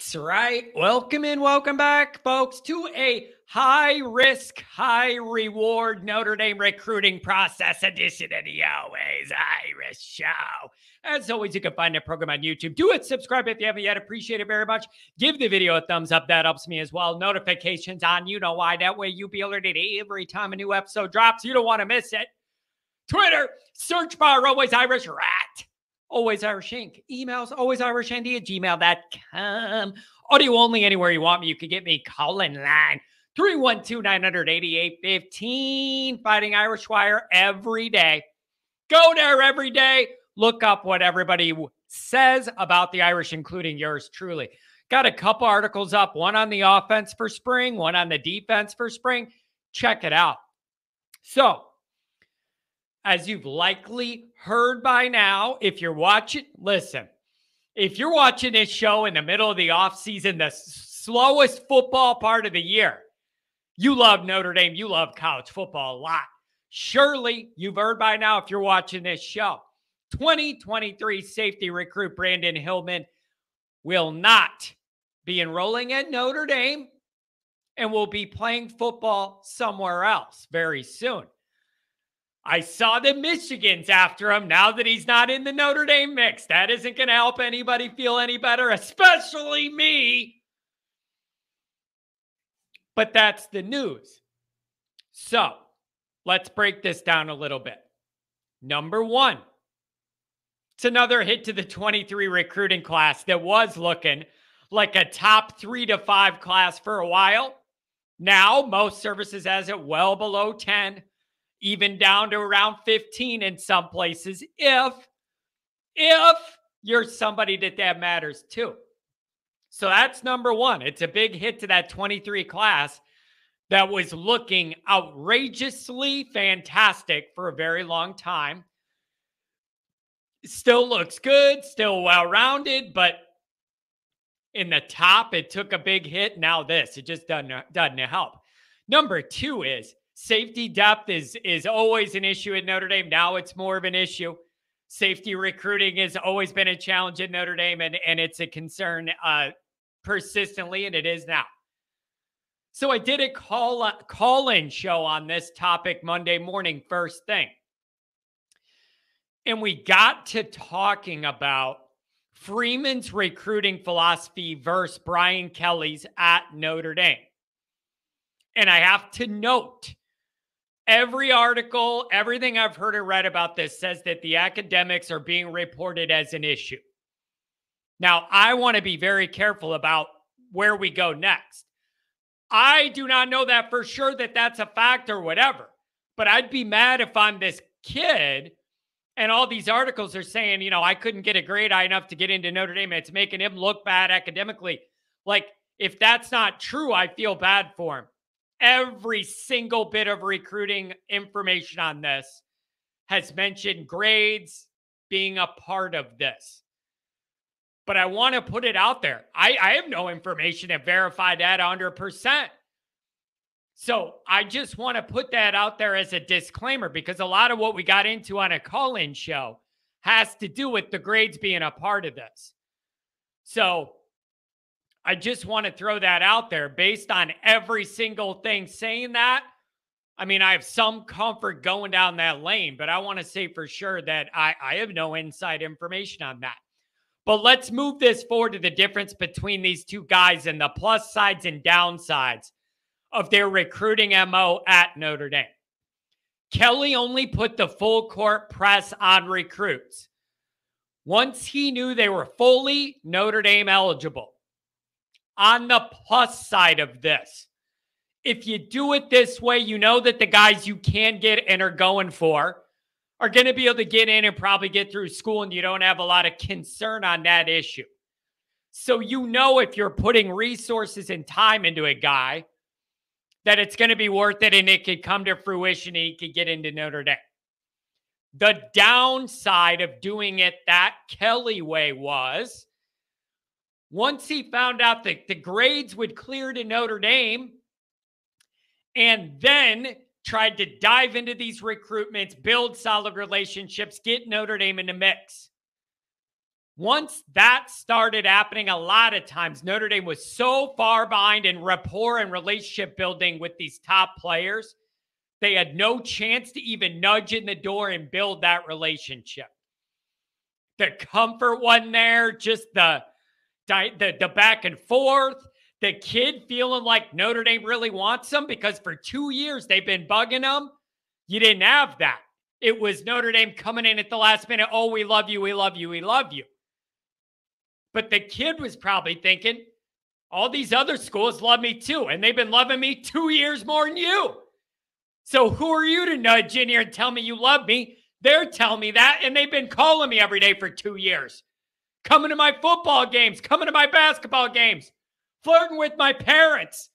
That's right. Welcome and welcome back, folks, to a high risk, high reward Notre Dame recruiting process edition of the Always Irish Show. As always, you can find the program on YouTube. Do it, subscribe if you haven't yet. Appreciate it very much. Give the video a thumbs up. That helps me as well. Notifications on, you know why. That way you'll be alerted every time a new episode drops. You don't want to miss it. Twitter, search bar, Always Irish Rat. Always Irish Inc. Emails, alwaysirishandy@gmail.com. Audio only anywhere you want me. You can get me. Call in line 312-988-15. Fighting Irish Wire every day. Go there every day. Look up what everybody says about the Irish, including yours truly. Got a couple articles up. One on the offense for spring, one on the defense for spring. Check it out. So, as you've likely heard by now, if you're watching, listen, if you're watching this show in the middle of the offseason, the slowest football part of the year, you love Notre Dame, you love college football a lot. Surely you've heard by now, if you're watching this show, 2023 safety recruit Brandon Hillman will not be enrolling at Notre Dame and will be playing football somewhere else very soon. I saw the Michigan's after him now that he's not in the Notre Dame mix. That isn't going to help anybody feel any better, especially me. But that's the news. So let's break this down a little bit. Number one, it's another hit to the 23 recruiting class that was looking like a top 3 to 5 class for a while. Now, most services has it well below 10. Even down to around 15 in some places, if you're somebody that matters to. So that's number one. It's a big hit to that 23 class that was looking outrageously fantastic for a very long time. Still looks good, still well-rounded, but in the top, it took a big hit. Now this, it just doesn't help. Number two is, safety depth is always an issue at Notre Dame. Now it's more of an issue. Safety recruiting has always been a challenge at Notre Dame, and it's a concern persistently, and it is now. So I did a call-in show on this topic Monday morning, first thing. And we got to talking about Freeman's recruiting philosophy versus Brian Kelly's at Notre Dame. And I have to note, every article, everything I've heard or read about this says that the academics are being reported as an issue. Now, I want to be very careful about where we go next. I do not know that for sure that that's a fact or whatever, but I'd be mad if I'm this kid and all these articles are saying, you know, I couldn't get a grade high enough to get into Notre Dame. It's making him look bad academically. Like, if that's not true, I feel bad for him. Every single bit of recruiting information on this has mentioned grades being a part of this. But I want to put it out there. I have no information to verify that 100%. So I just want to put that out there as a disclaimer, because a lot of what we got into on a call-in show has to do with the grades being a part of this. So I just want to throw that out there based on every single thing saying that. I mean, I have some comfort going down that lane, but I want to say for sure that I have no inside information on that. But let's move this forward to the difference between these two guys and the plus sides and downsides of their recruiting MO at Notre Dame. Kelly only put the full court press on recruits once he knew they were fully Notre Dame eligible. On the plus side of this, if you do it this way, you know that the guys you can get and are going for are going to be able to get in and probably get through school, and you don't have a lot of concern on that issue. So you know if you're putting resources and time into a guy, that it's going to be worth it and it could come to fruition and he could get into Notre Dame. The downside of doing it that Kelly way was, once he found out that the grades would clear to Notre Dame and then tried to dive into these recruitments, build solid relationships, get Notre Dame in the mix, Once that started happening, a lot of times Notre Dame was so far behind in rapport and relationship building with these top players, they had no chance to even nudge in the door and build that relationship. The comfort wasn't there, just the back and forth, the kid feeling like Notre Dame really wants them because for 2 years they've been bugging them. You didn't have that. It was Notre Dame coming in at the last minute. Oh, we love you. We love you. We love you. But the kid was probably thinking, all these other schools love me too. And they've been loving me 2 years more than you. So who are you to nudge in here and tell me you love me? They're telling me that. And they've been calling me every day for 2 years. Coming to my football games, coming to my basketball games, flirting with my parents.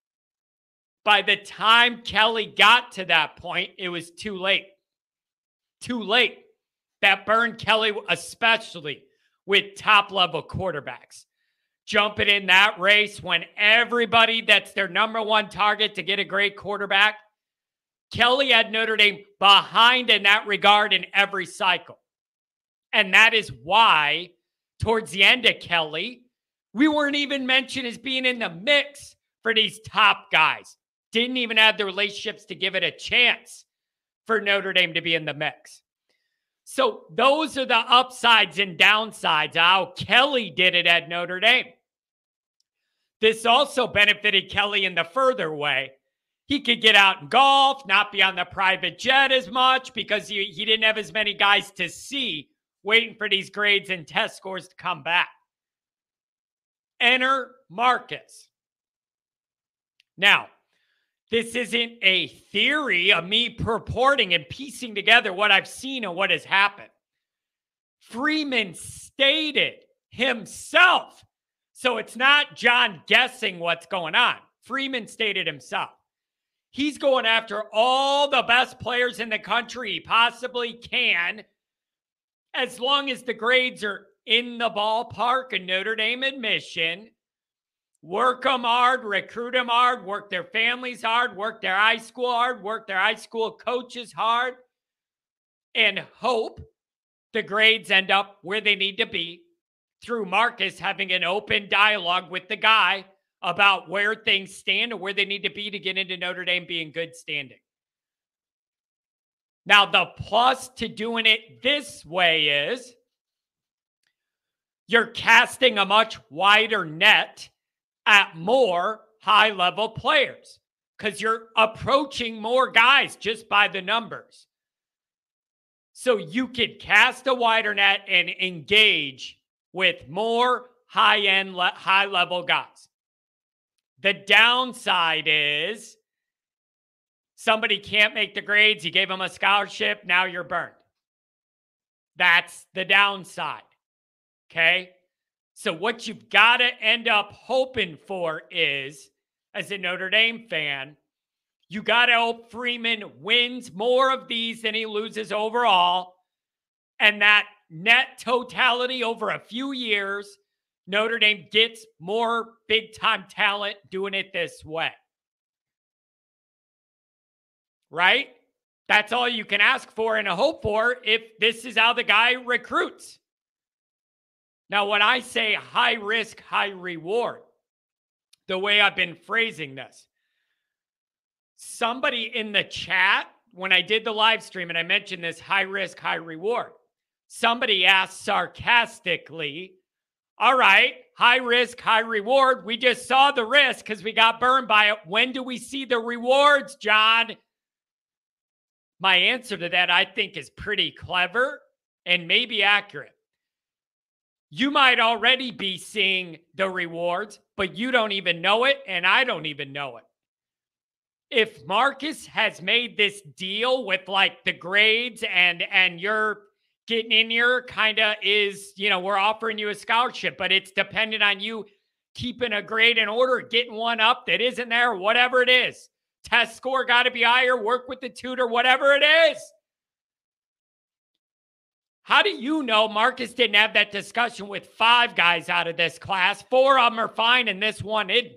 By the time Kelly got to that point, it was too late. Too late. That burned Kelly, especially with top-level quarterbacks. Jumping in that race when everybody that's their number one target to get a great quarterback, Kelly had Notre Dame behind in that regard in every cycle. And that is why, towards the end of Kelly, we weren't even mentioned as being in the mix for these top guys. Didn't even have the relationships to give it a chance for Notre Dame to be in the mix. So those are the upsides and downsides, how Kelly did it at Notre Dame. This also benefited Kelly in the further way. He could get out and golf, not be on the private jet as much because he didn't have as many guys to see waiting for these grades and test scores to come back. Enter Marcus. Now, this isn't a theory of me purporting and piecing together what I've seen and what has happened. Freeman stated himself. So it's not John guessing what's going on. Freeman stated himself. He's going after all the best players in the country he possibly can, as long as the grades are in the ballpark of Notre Dame admission. Work them hard, recruit them hard, work their families hard, work their high school hard, work their high school coaches hard, and hope the grades end up where they need to be through Marcus having an open dialogue with the guy about where things stand and where they need to be to get into Notre Dame being good standing. Now, the plus to doing it this way is you're casting a much wider net at more high-level players because you're approaching more guys just by the numbers. So you could cast a wider net and engage with more high-end, high-level guys. The downside is somebody can't make the grades. You gave them a scholarship. Now you're burned. That's the downside. Okay? So what you've got to end up hoping for is, as a Notre Dame fan, you got to hope Freeman wins more of these than he loses overall. And that net totality over a few years, Notre Dame gets more big-time talent doing it this way. Right? That's all you can ask for and hope for if this is how the guy recruits. Now, when I say high risk, high reward, the way I've been phrasing this, somebody in the chat, when I did the live stream and I mentioned this high risk, high reward, somebody asked sarcastically, all right, high risk, high reward. We just saw the risk because we got burned by it. When do we see the rewards, John? My answer to that, I think, is pretty clever and maybe accurate. You might already be seeing the rewards, but you don't even know it, and I don't even know it. If Marcus has made this deal with like the grades and you're getting in here kind of is, we're offering you a scholarship, but it's dependent on you keeping a grade in order, getting one up that isn't there, whatever it is. Test score got to be higher, work with the tutor, whatever it is. How do you know Marcus didn't have that discussion with 5 guys out of this class? 4 of them are fine and this one isn't.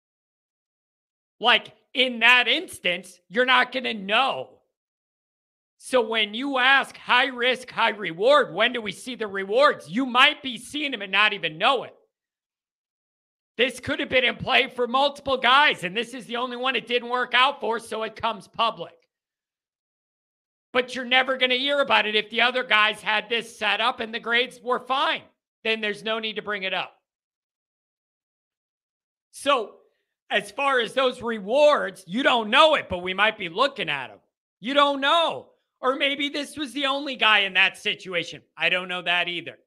Like, in that instance, you're not going to know. So when you ask high risk, high reward, when do we see the rewards? You might be seeing them and not even know it. This could have been in play for multiple guys, and this is the only one it didn't work out for, so it comes public. But you're never going to hear about it if the other guys had this set up and the grades were fine. Then there's no need to bring it up. So as far as those rewards, you don't know it, but we might be looking at them. You don't know. Or maybe this was the only guy in that situation. I don't know that either.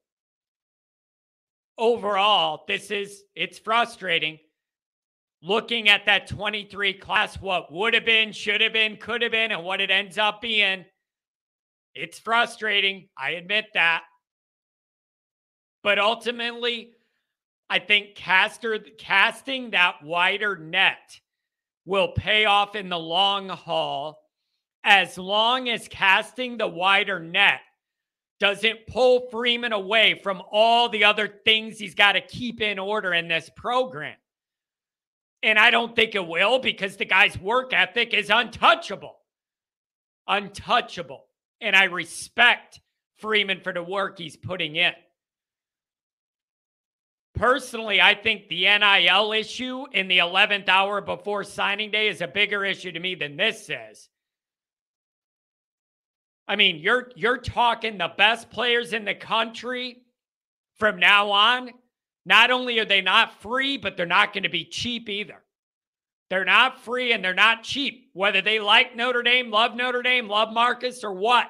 Overall, it's frustrating. Looking at that 23 class, what would have been, should have been, could have been, and what it ends up being, it's frustrating. I admit that. But ultimately, I think casting that wider net will pay off in the long haul, as long as casting the wider net doesn't pull Freeman away from all the other things he's got to keep in order in this program. And I don't think it will, because the guy's work ethic is untouchable. Untouchable. And I respect Freeman for the work he's putting in. Personally, I think the NIL issue in the 11th hour before signing day is a bigger issue to me than this is. I mean, you're talking the best players in the country from now on. Not only are they not free, but they're not going to be cheap either. They're not free and they're not cheap, whether they like Notre Dame, love Marcus, or what.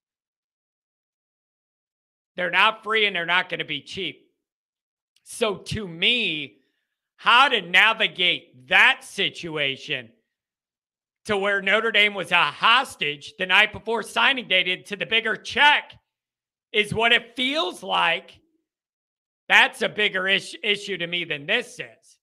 They're not free and they're not going to be cheap. So to me, how to navigate that situation to where Notre Dame was a hostage the night before signing day to the bigger check is what it feels like. That's a bigger issue to me than this is.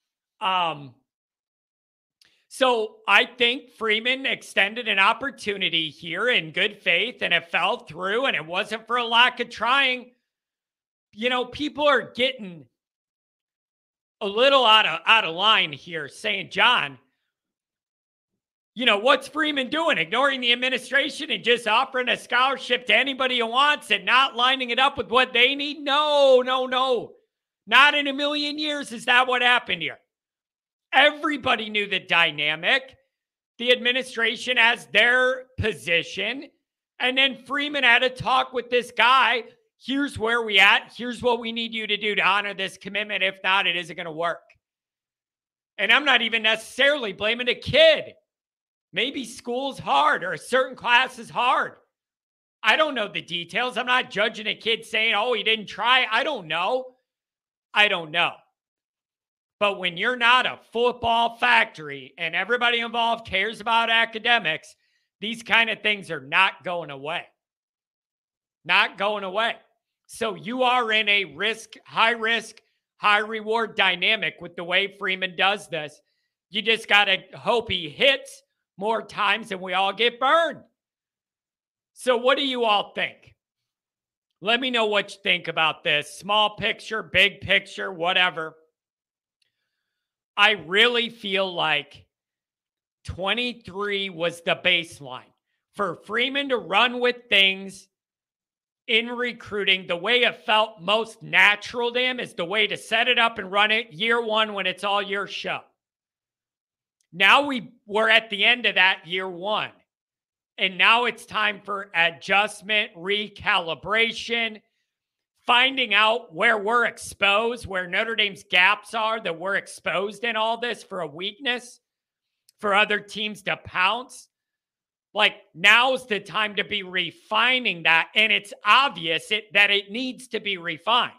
So I think Freeman extended an opportunity here in good faith, and it fell through, and it wasn't for a lack of trying. You know, people are getting a little out of line here, saying, John, you know, what's Freeman doing? Ignoring the administration and just offering a scholarship to anybody who wants it, not lining it up with what they need? No. Not in a million years is that what happened here. Everybody knew the dynamic. The administration has their position. And then Freeman had a talk with this guy. Here's where we at. Here's what we need you to do to honor this commitment. If not, it isn't going to work. And I'm not even necessarily blaming the kid. Maybe school's hard or a certain class is hard. I don't know the details. I'm not judging a kid saying, oh, he didn't try. I don't know. But when you're not a football factory and everybody involved cares about academics, these kind of things are not going away. Not going away. So you are in a high risk, high reward dynamic with the way Freeman does this. You just got to hope he hits more times and we all get burned. So what do you all think? Let me know what you think about this. Small picture, big picture, whatever. I really feel like 23 was the baseline for Freeman to run with things in recruiting. The way it felt most natural to him is the way to set it up and run it year one when it's all your show. Now we're at the end of that year one. And now it's time for adjustment, recalibration, finding out where we're exposed, where Notre Dame's gaps are, that we're exposed in all this for a weakness, for other teams to pounce. Like, now's the time to be refining that. And it's obvious that it needs to be refined.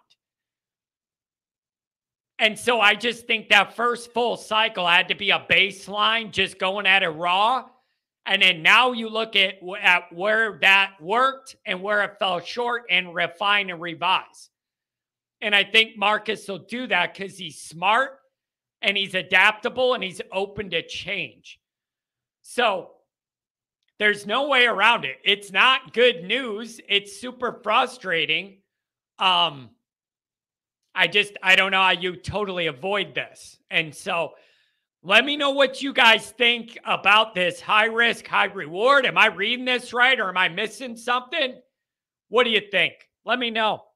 And so I just think that first full cycle had to be a baseline, just going at it raw. And then now you look at where that worked and where it fell short and refine and revise. And I think Marcus will do that because he's smart and he's adaptable and he's open to change. So there's no way around it. It's not good news. It's super frustrating. I don't know how you totally avoid this. And so Let me know what you guys think about this high risk, high reward. Am I reading this right or am I missing something? What do you think? Let me know.